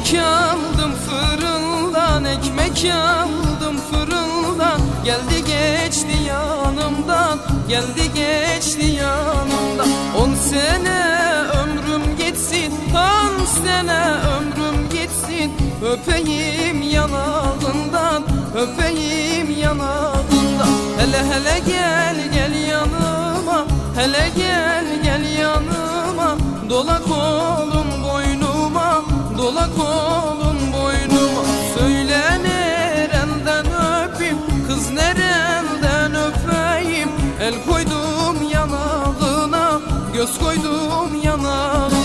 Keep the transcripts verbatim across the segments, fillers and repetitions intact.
Ekmek aldım fırından, ekmek aldım fırından. Geldi geçti yanımdan, geldi geçti yanımdan. On sene ömrüm geçsin, on sene ömrüm geçsin. Öpeyim yanağından, öpeyim yanağından. Hele hele gel gel yanıma, hele gel gel yanıma. Dola kolun boynuma, dola kolun boynuma. Söyle nereden öpeyim, kız nereden öpeyim. El koydum yanağına, göz koydum yanağına.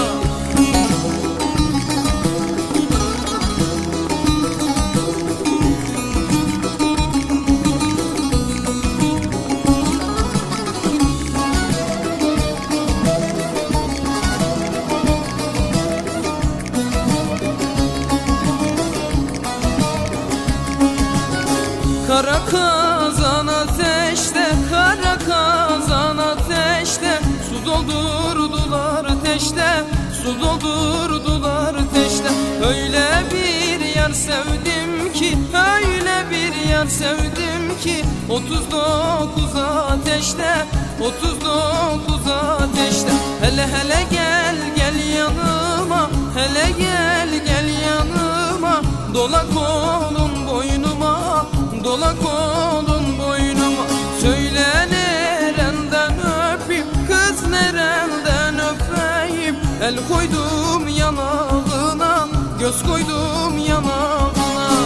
Kara kazan ateşte, kara kazan ateşte. Su doldurdular teşte, su doldurdular teşte. Öyle bir yar sevdim ki, öyle bir yar sevdim ki. Otuz dokuz ateşte, otuz dokuz ateşte. Hele hele gel gel yanıma, hele gel gel yanıma. Dola kolun boynuma, dola kolun boynuma. Söyle nereden öpeyim, kız nereden öpeyim. El koydum yanağına, göz koydum yanağına.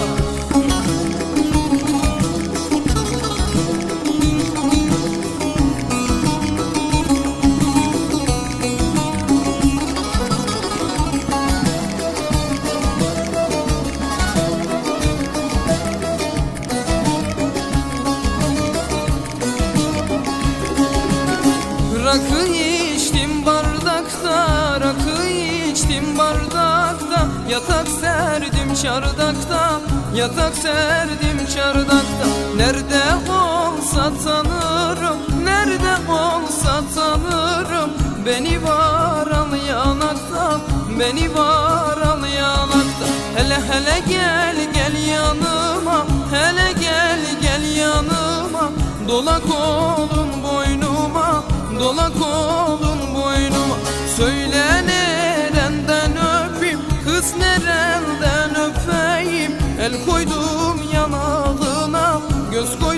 Rakı içtim bardakta, rakı içtim bardakta. Yatak serdim çardakta, yatak serdim çardakta. Nerede olsa tanırım, nerede olsa tanırım. Beni var al yanakta, beni var al yanakta. Hele hele gel gel yanıma, hele gel gel yanıma. Dola kolun boynuma, dola kolun boynuma. Söyle nereden öpeyim, kız nereden öpeyim. El koydum yanağına, göz koydum